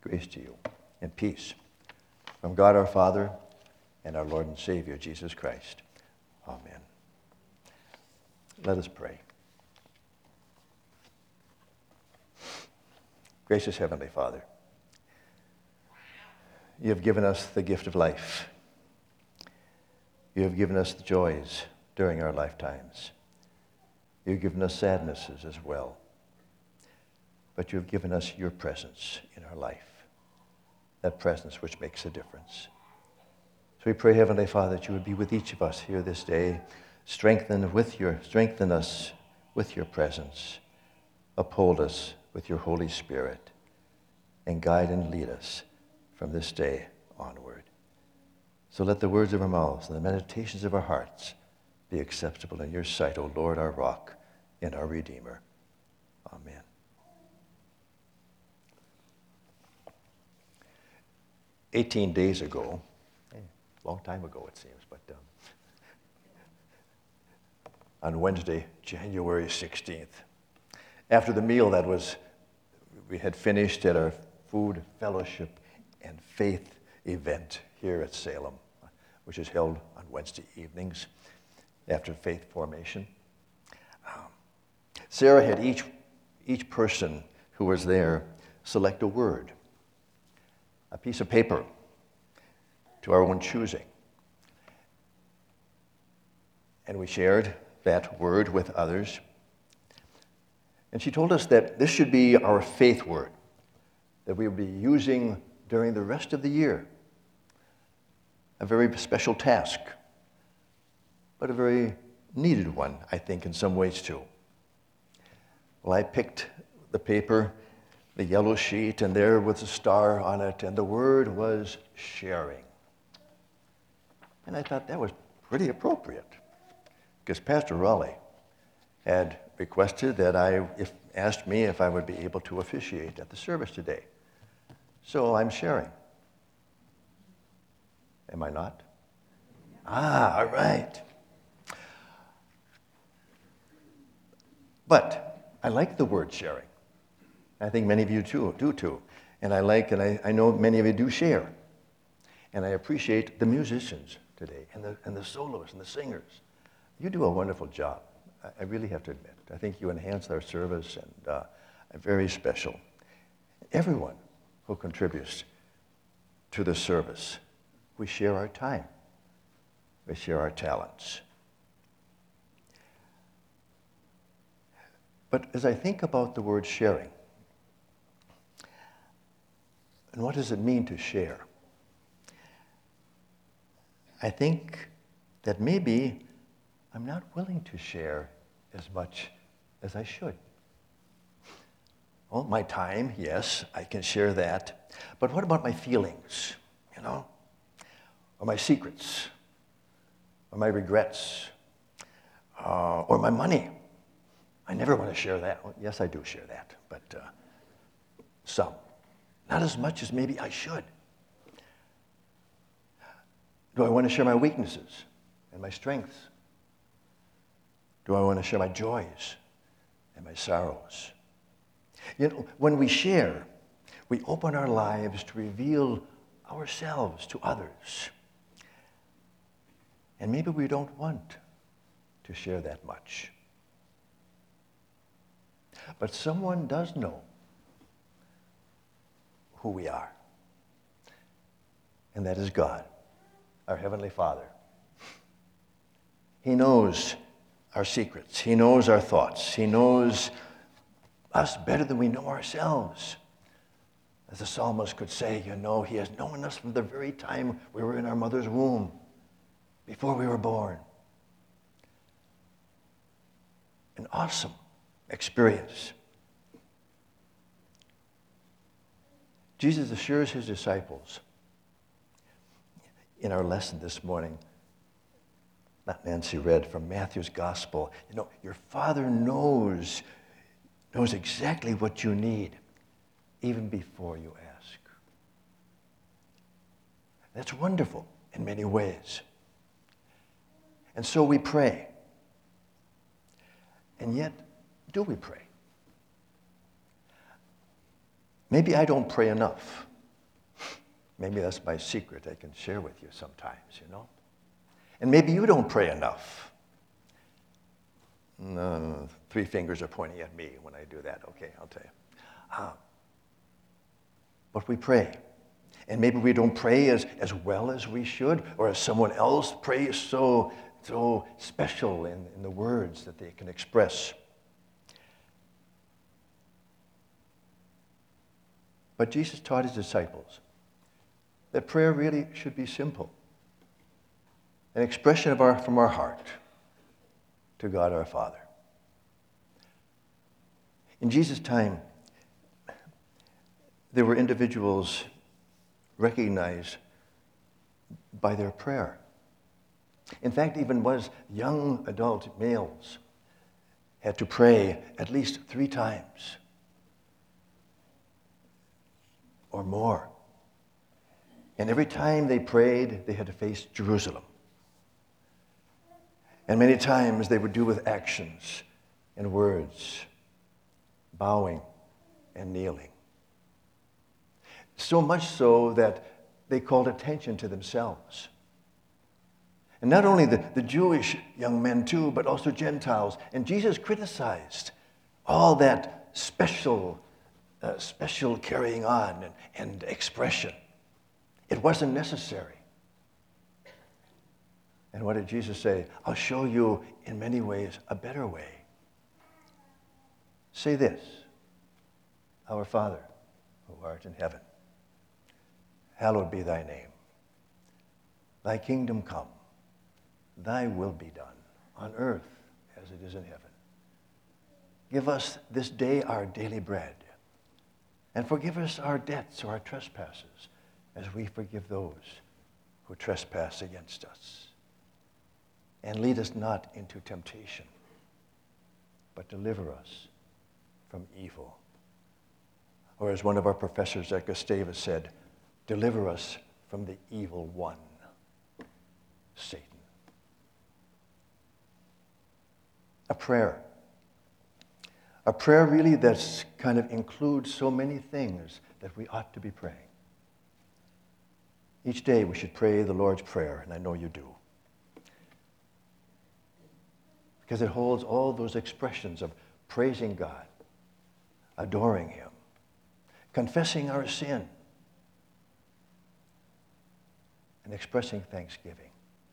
Grace to you and peace from God our Father and our Lord and Savior, Jesus Christ. Amen. Let us pray. Gracious Heavenly Father, you have given us the gift of life. You have given us the joys during our lifetimes. You have given us sadnesses as well. But you have given us your presence in our life, that presence which makes a difference. So we pray, Heavenly Father, that you would be with each of us here this day. Strengthen us with your presence. Uphold us with your Holy Spirit, and guide and lead us from this day onward. So let the words of our mouths and the meditations of our hearts be acceptable in your sight, O Lord, our rock and our Redeemer. Amen. "18 days ago, a long time ago it seems, but on Wednesday, January 16th, after the meal we had finished at our food, fellowship, and faith event here at Salem, which is held on Wednesday evenings after faith formation. Sarah had each person who was there select a word, a piece of paper to our own choosing. And we shared that word with others. And she told us that this should be our faith word that we will be using during the rest of the year. A very special task, but a very needed one, I think, in some ways too. Well, I picked the paper, the yellow sheet, and there was a star on it, and the word was sharing. And I thought that was pretty appropriate, because Pastor Raleigh had requested asked me if I would be able to officiate at the service today. So I'm sharing. Am I not? All right. But I like the word sharing. I think many of you do too. And I know many of you do share. And I appreciate the musicians today and the soloists and the singers. You do a wonderful job. I really have to admit. I think you enhance our service and are very special. Everyone who contributes to the service, we share our time. We share our talents. But as I think about the word sharing, and what does it mean to share? I think that maybe I'm not willing to share as much as I should. Well, my time, yes, I can share that. But what about my feelings, or my secrets, or my regrets, or my money? I never want to share that. Well, yes, I do share that, but some. Not as much as maybe I should. Do I want to share my weaknesses and my strengths? Do I want to share my joys and my sorrows? When we share, we open our lives to reveal ourselves to others. And maybe we don't want to share that much. But someone does know who we are. And that is God, our Heavenly Father. He knows our secrets. He knows our thoughts. He knows us better than we know ourselves. As the psalmist could say, He has known us from the very time we were in our mother's womb, before we were born. An awesome experience. Jesus assures his disciples in our lesson this morning, that Nancy read from Matthew's Gospel, your Father knows exactly what you need, even before you ask. That's wonderful in many ways. And so we pray. And yet, do we pray? Maybe I don't pray enough. Maybe that's my secret I can share with you sometimes, you know. And maybe you don't pray enough. No, 3 fingers are pointing at me when I do that. Okay, I'll tell you. But we pray. And maybe we don't pray as well as we should, or as someone else prays so special in the words that they can express. But Jesus taught his disciples that prayer really should be simple. An expression from our heart to God our Father. In Jesus' time, there were individuals recognized by their prayer. In fact, even young adult males had to pray at least 3 times or more. And every time they prayed, they had to face Jerusalem. And many times they would do with actions and words, bowing and kneeling. So much so that they called attention to themselves. And not only the Jewish young men too, but also Gentiles. And Jesus criticized all that special carrying on and expression. It wasn't necessary. And what did Jesus say? I'll show you in many ways a better way. Say this, Our Father, who art in heaven, hallowed be thy name. Thy kingdom come, thy will be done on earth as it is in heaven. Give us this day our daily bread, and forgive us our debts or our trespasses, as we forgive those who trespass against us. And lead us not into temptation, but deliver us from evil. Or as one of our professors at Gustavus said, deliver us from the evil one, Satan. A prayer really that's kind of includes so many things that we ought to be praying. Each day we should pray the Lord's Prayer, and I know you do. Because it holds all those expressions of praising God, adoring him, confessing our sin, and expressing thanksgiving.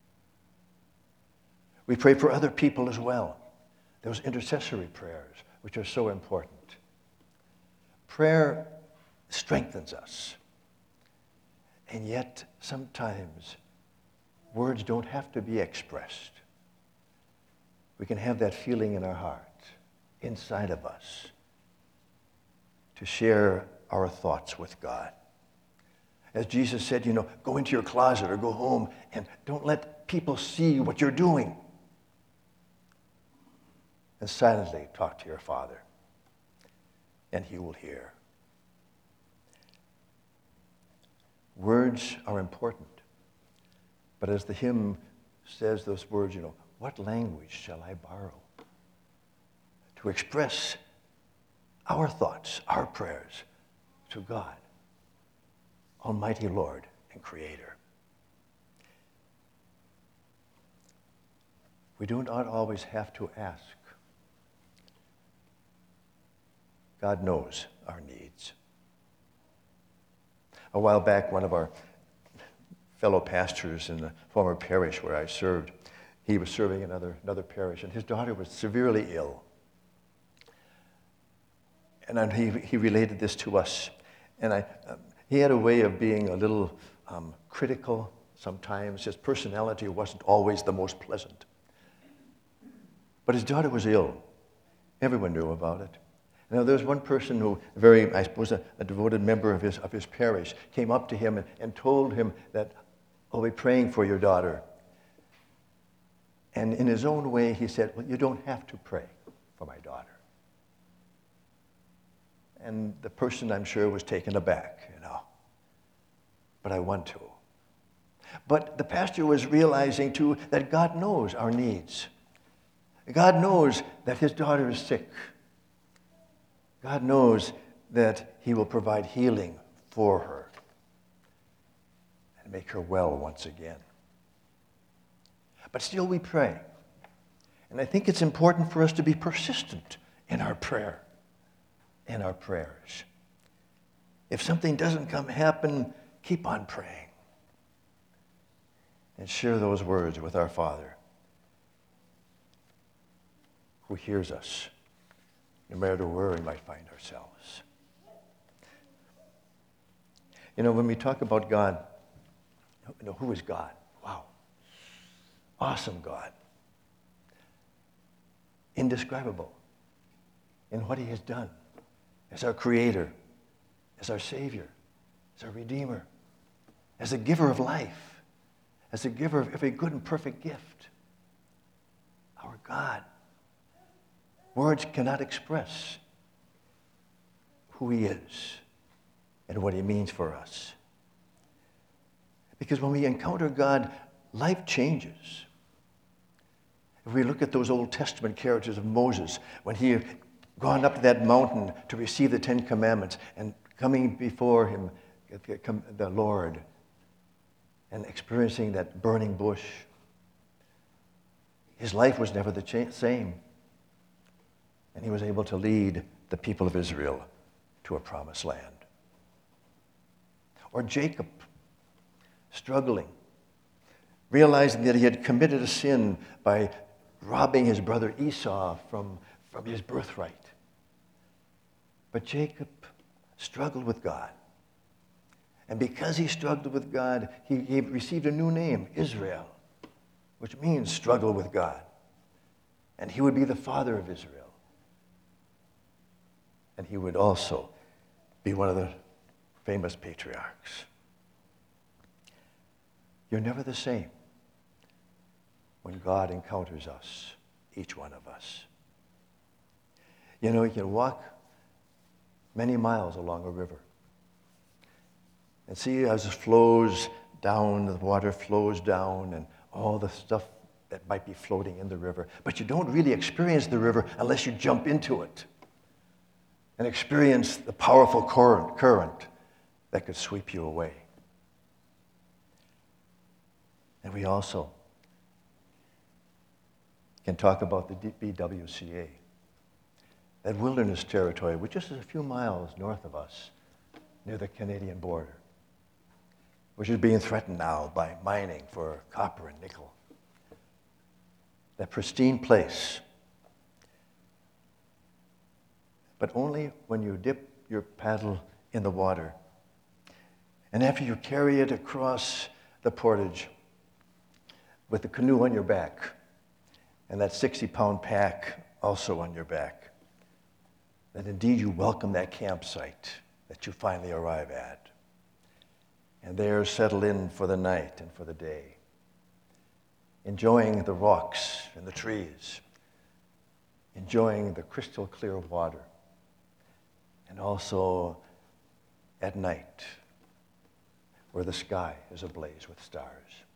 We pray for other people as well. Those intercessory prayers, which are so important. Prayer strengthens us. And yet, sometimes, words don't have to be expressed. We can have that feeling in our heart, inside of us, to share our thoughts with God. As Jesus said, go into your closet or go home and don't let people see what you're doing. And silently talk to your Father, and he will hear. Words are important. But as the hymn says those words, what language shall I borrow to express our thoughts, our prayers to God, Almighty Lord and Creator? We do not always have to ask. God knows our needs. A while back, one of our fellow pastors in the former parish where I served, he was serving another parish, and his daughter was severely ill. And then he related this to us. And he had a way of being a little critical sometimes. His personality wasn't always the most pleasant. But his daughter was ill. Everyone knew about it. Now, there was one person who, a devoted member of his parish, came up to him and told him that, I'll be praying for your daughter. And in his own way, he said, well, you don't have to pray for my daughter. And the person, I'm sure, was taken aback, But I want to. But the pastor was realizing, too, that God knows our needs. God knows that his daughter is sick. God knows that he will provide healing for her. and make her well once again. But still we pray. And I think it's important for us to be persistent in our prayer, in our prayers. If something doesn't happen, keep on praying. And share those words with our Father, who hears us, no matter where we might find ourselves. You know, when we talk about God, who is God? Wow. Awesome God. Indescribable in what he has done as our Creator, as our Savior, as our Redeemer, as a giver of life, as a giver of every good and perfect gift. Our God. Words cannot express who he is and what he means for us. Because when we encounter God, life changes. If we look at those Old Testament characters of Moses, when he had gone up to that mountain to receive the Ten Commandments and coming before him, the Lord, and experiencing that burning bush, his life was never the same. And he was able to lead the people of Israel to a promised land. Or Jacob, struggling, realizing that he had committed a sin by robbing his brother Esau from his birthright. But Jacob struggled with God. And because he struggled with God, he received a new name, Israel, which means struggle with God. And he would be the father of Israel. And he would also be one of the famous patriarchs. You're never the same when God encounters us, each one of us. You know, you can walk many miles along a river and see as it flows down, the water flows down, and all the stuff that might be floating in the river. But you don't really experience the river unless you jump into it and experience the powerful current that could sweep you away. And we also can talk about the BWCA, that wilderness territory, which is just a few miles north of us, near the Canadian border, which is being threatened now by mining for copper and nickel. That pristine place. But only when you dip your paddle in the water, and after you carry it across the portage with the canoe on your back, and that 60-pound pack also on your back, that indeed you welcome that campsite that you finally arrive at. And there settle in for the night and for the day, enjoying the rocks and the trees, enjoying the crystal clear water, and also at night where the sky is ablaze with stars.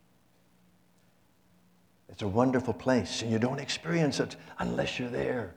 It's a wonderful place, and you don't experience it unless you're there.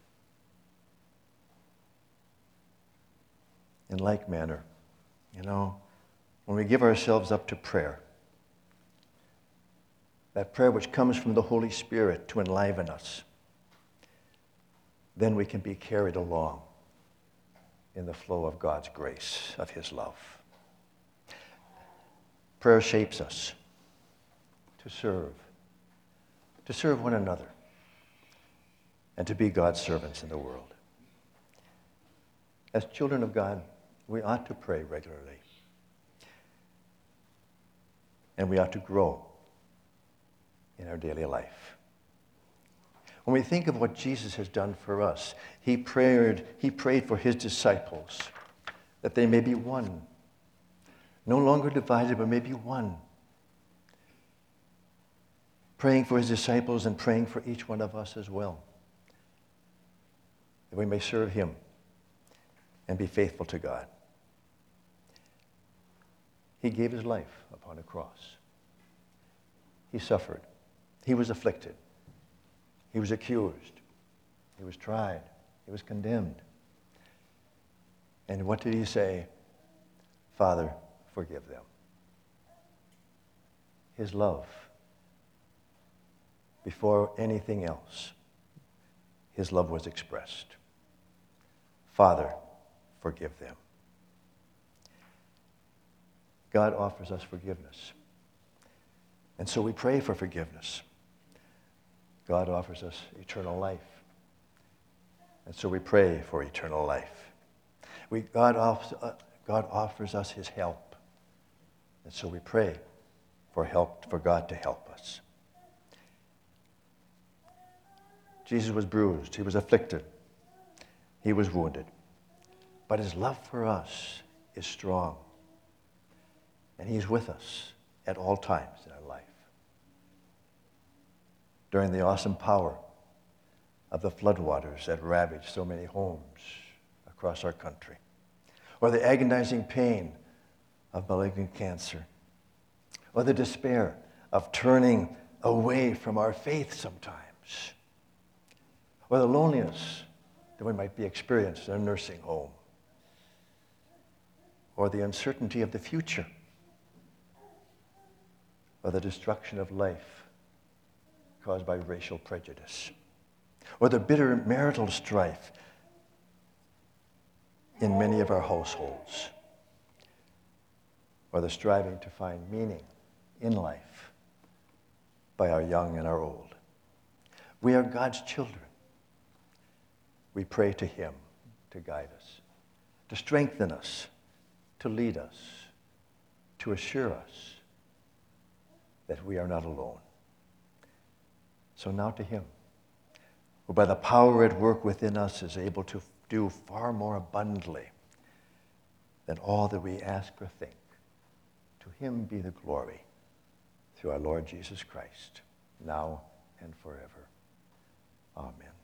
In like manner, you know, when we give ourselves up to prayer, that prayer which comes from the Holy Spirit to enliven us, then we can be carried along in the flow of God's grace, of his love. Prayer shapes us to serve one another, and to be God's servants in the world. As children of God, we ought to pray regularly. And we ought to grow in our daily life. When we think of what Jesus has done for us, he prayed for his disciples that they may be one. No longer divided, but maybe one. Praying for his disciples and praying for each one of us as well, that we may serve him and be faithful to God. He gave his life upon a cross. He suffered. He was afflicted. He was accused. He was tried. He was condemned. And what did he say? Father, forgive them. his love. Before anything else, his love was expressed. Father, forgive them. God offers us forgiveness. And so we pray for forgiveness. God offers us eternal life. And so we pray for eternal life. God offers us his help. And so we pray for help, for God to help us. Jesus was bruised. He was afflicted. He was wounded. But his love for us is strong. And he's with us at all times in our life. During the awesome power of the floodwaters that ravaged so many homes across our country, or the agonizing pain of malignant cancer, or the despair of turning away from our faith sometimes, or the loneliness that we might be experiencing in a nursing home, or the uncertainty of the future, or the destruction of life caused by racial prejudice, or the bitter marital strife in many of our households, or the striving to find meaning in life by our young and our old. We are God's children. We pray to him to guide us, to strengthen us, to lead us, to assure us that we are not alone. So now to him, who by the power at work within us is able to do far more abundantly than all that we ask or think. To him be the glory through our Lord Jesus Christ, now and forever. Amen.